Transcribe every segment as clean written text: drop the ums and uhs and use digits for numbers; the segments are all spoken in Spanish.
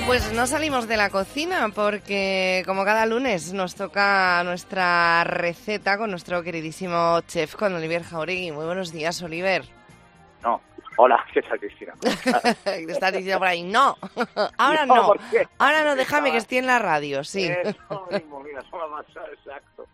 Pues no salimos de la cocina porque como cada lunes nos toca nuestra receta con nuestro queridísimo chef, con Oliver Jauregui. Muy buenos días, Oliver. No, hola, ¿qué tal, Cristina? Te estás diciendo por ahí, no, ahora No, no, ¿por qué? ahora no, déjame que esté en la radio, sí. Eso mismo, mira, eso me ha pasado, exacto.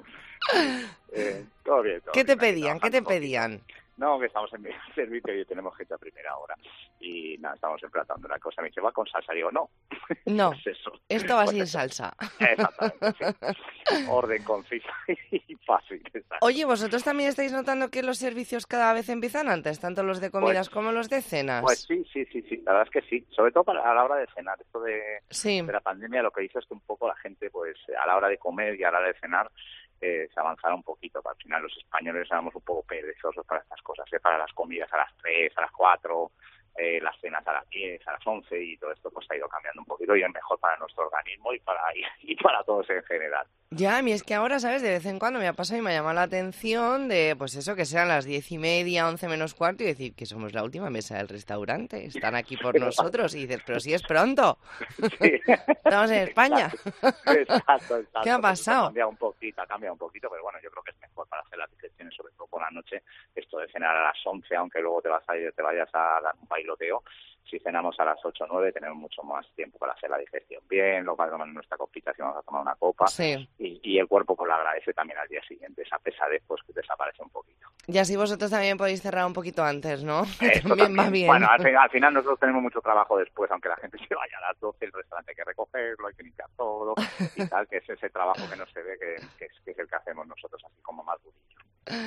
Todo bien, todo ¿Qué te bien, aquí pedían? ¿Qué te trabajando un poquito. pedían? No, que estamos en servicio y tenemos gente a primera hora. Y nada, estamos emplatando una cosa. Me dice, ¿va con salsa? Digo, no. No, Pues eso. esto va Pues sin eso. salsa. Exactamente, sí. Orden, concisa y fácil. Exacto. Oye, ¿vosotros también estáis notando que los servicios cada vez empiezan antes, tanto los de comidas como los de cenas? Pues sí, la verdad es que sí, sobre todo a la hora de cenar. Esto Sí. de la pandemia lo que hizo es que un poco la gente, pues a la hora de comer y a la hora de cenar, se avanzara un poquito. Al final los españoles éramos un poco perezosos para estas cosas, para las comidas a las 3, a las 4, las cenas a las 10, a las 11 y todo esto pues ha ido cambiando un poquito y es mejor para nuestro organismo y para todos en general. Ya, a mí es que ahora, ¿sabes? De vez en cuando me ha pasado y me ha llamado la atención de, pues eso, que sean las 10:30, 11 menos cuarto y decir que somos la última mesa del restaurante, están aquí por nosotros y dices, pero si es pronto, Sí. estamos en España. Exacto. ¿Qué ha Pues pasado? ha cambiado un poquito, pero bueno, yo creo que es mejor para hacer las digestiones, sobre todo por la noche, esto de cenar a las 11, aunque luego te vayas a dar un bailoteo. Si cenamos a las 8 o 9 tenemos mucho más tiempo para hacer la digestión bien, luego vamos a tomar nuestra copita si vamos a tomar una copa. Sí. Y el cuerpo pues le agradece también al día siguiente esa pesadez pues que desaparece un poquito. Y así vosotros también podéis cerrar un poquito antes, ¿no? Esto También va bien. Bueno, al final nosotros tenemos mucho trabajo después, aunque la gente se vaya a las 12, el restaurante hay que recogerlo, hay que limpiar todo y tal, que es ese trabajo que no se ve, que es el que hacemos nosotros así como más durillo.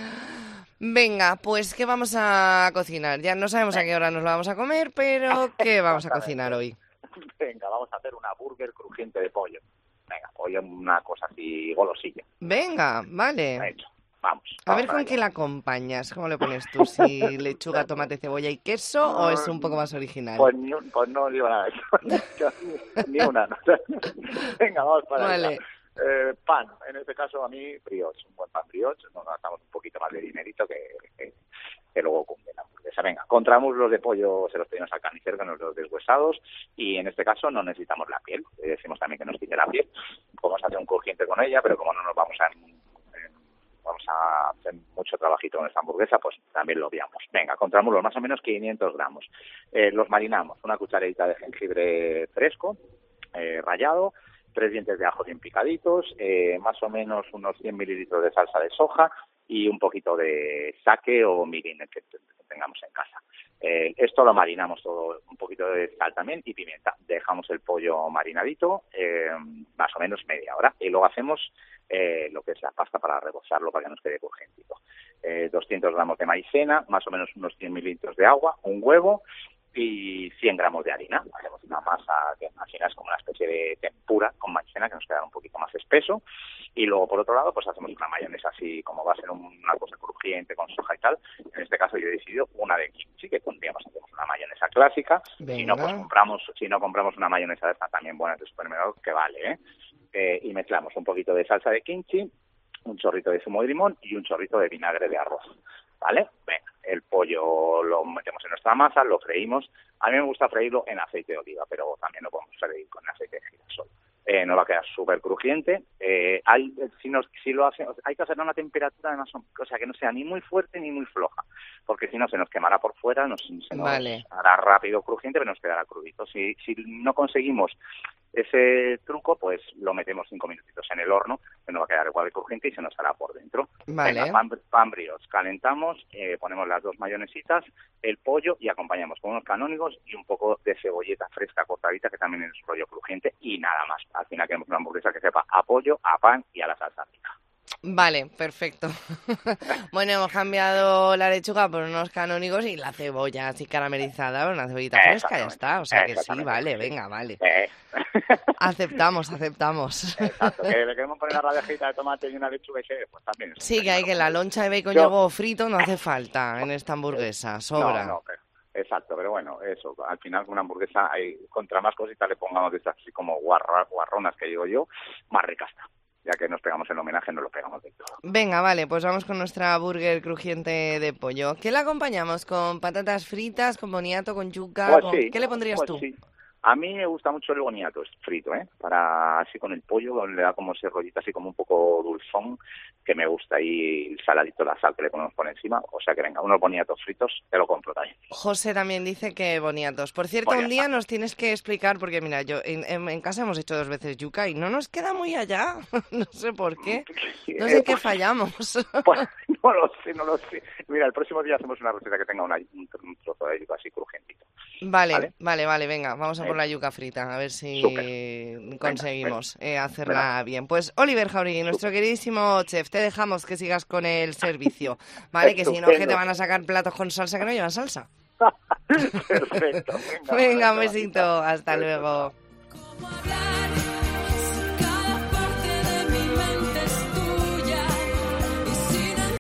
Venga, pues ¿qué vamos a cocinar? Ya no sabemos a qué hora nos lo vamos a comer, pero ¿qué vamos a cocinar hoy? Venga, vamos a hacer una burger crujiente de pollo. Venga, pollo, una cosa así golosilla. Venga, vale. Hecho. Vamos. A ver para con qué allá. la acompañas. ¿Cómo le pones tú? ¿Si lechuga, tomate, cebolla y queso o es un poco más original? Pues no digo nada de eso. Ni una. No. Venga, vamos para Vale. allá. Pan, en este caso a mí brioche, un buen pan brioche, nos gastamos un poquito más de dinerito que luego cumple la hamburguesa. Venga, contramuslos de pollo se los pedimos al carnicero que nos los deshuesados y en este caso no necesitamos la piel, le decimos también que nos quite la piel, vamos a hacer un crujiente con ella, pero como no nos vamos a hacer mucho trabajito con esta hamburguesa, pues también lo obviamos. Venga, contramuslos más o menos 500 gramos, los marinamos, una cucharadita de jengibre fresco, rallado, 3 dientes de ajo bien picaditos, más o menos unos 100 mililitros de salsa de soja y un poquito de sake o mirin que tengamos en casa. Esto lo marinamos todo, un poquito de sal también y pimienta. Dejamos el pollo marinadito más o menos media hora y luego hacemos lo que es la pasta para rebozarlo para que nos quede crujientito. 200 gramos de maicena, más o menos unos 100 mililitros de agua, un huevo y 100 gramos de harina. Hacemos una masa que imaginas como una especie de tempura con maicena que nos queda un poquito más espeso. Y luego, por otro lado, pues hacemos una mayonesa así, como va a ser una cosa crujiente con soja y tal. En este caso yo he decidido una de kimchi, que pondríamos, hacemos una mayonesa clásica. Si no, pues compramos una mayonesa de esta también buena de supermercado, que vale, y mezclamos un poquito de salsa de kimchi, un chorrito de zumo de limón y un chorrito de vinagre de arroz. ¿Vale? Venga, el pollo lo metemos en nuestra masa, lo freímos. A mí me gusta freírlo en aceite de oliva, pero también lo podemos freír con aceite de girasol. Nos va a quedar súper crujiente. Si lo hacemos, hay que hacerlo a una temperatura además, o sea, que no sea ni muy fuerte ni muy floja, porque si no se nos quemará por fuera, se nos hará rápido crujiente, pero nos quedará crudito. Si no conseguimos ese truco, pues lo metemos 5 minutitos en el horno, que nos va a quedar igual de crujiente y se nos hará por dentro. Vale. Venga, pan brioche, calentamos, ponemos las 2 mayonesitas, el pollo y acompañamos con unos canónigos y un poco de cebolleta fresca cortadita, que también es rollo crujiente, y nada más. Al final queremos una hamburguesa que sepa a pollo, a pan y a la salsa rica. Vale, perfecto. Bueno, hemos cambiado la lechuga por unos canónigos y la cebolla así caramelizada, una cebollita fresca, ya está. O sea que sí, vale, venga, vale. Aceptamos. Exacto, que le queremos poner una radejita de tomate y una lechuga y pues también. Sí, que hay que la loncha de bacon y huevo frito no hace falta en esta hamburguesa, sobra. No, exacto, pero bueno, eso, al final con una hamburguesa, contra más cositas le pongamos de estas así como guarronas que digo yo, más rica está. Ya que nos pegamos el homenaje, nos lo pegamos de todo. Venga, vale, pues vamos con nuestra burger crujiente de pollo. ¿Qué la acompañamos? ¿Con patatas fritas, con boniato, con yuca? Pues sí, ¿Qué le pondrías tú? Sí. A mí me gusta mucho el boniato frito, para así con el pollo, le da como ese rollito así como un poco dulzón, que me gusta, y el saladito, la sal que le ponemos por encima. O sea que venga, unos boniatos fritos, te lo compro también. José también dice que boniatos. Por cierto, un día nos tienes que explicar, porque mira, yo en casa hemos hecho 2 veces yuca y no nos queda muy allá. No sé por qué. No sé en qué fallamos. Pues, no lo sé. Mira, el próximo día hacemos una receta que tenga un trozo de yuca así crujentito. Vale, venga, vamos a por la yuca frita, a ver si conseguimos hacerla bien. Pues Oliver Jauregui, nuestro queridísimo chef, te dejamos que sigas con el servicio, ¿vale? Que si no, que te van a sacar platos con salsa que no llevan salsa. Perfecto. Venga, un besito, hasta luego.